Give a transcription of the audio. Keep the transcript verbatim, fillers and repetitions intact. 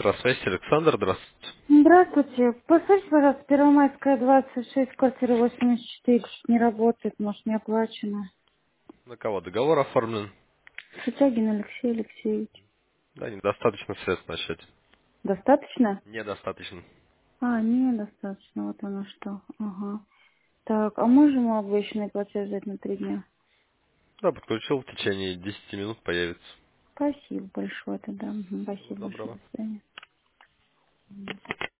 Центра связи Александр, здравствуйте. Здравствуйте. Поставьте, пожалуйста, Первомайская, двадцать шесть, квартира восемьдесят четыре. Не работает, может, не оплачено. На кого договор оформлен? Сутягин Алексей Алексеевич. Да, недостаточно средств на счете. Достаточно? Недостаточно. А, недостаточно, вот оно что. Ага. Так, а можем мы обычный платеж взять на три дня? Да, подключил, в течение десяти минут появится. Спасибо большое тогда. Мгм. Всего Спасибо большое. доброго. До свидания.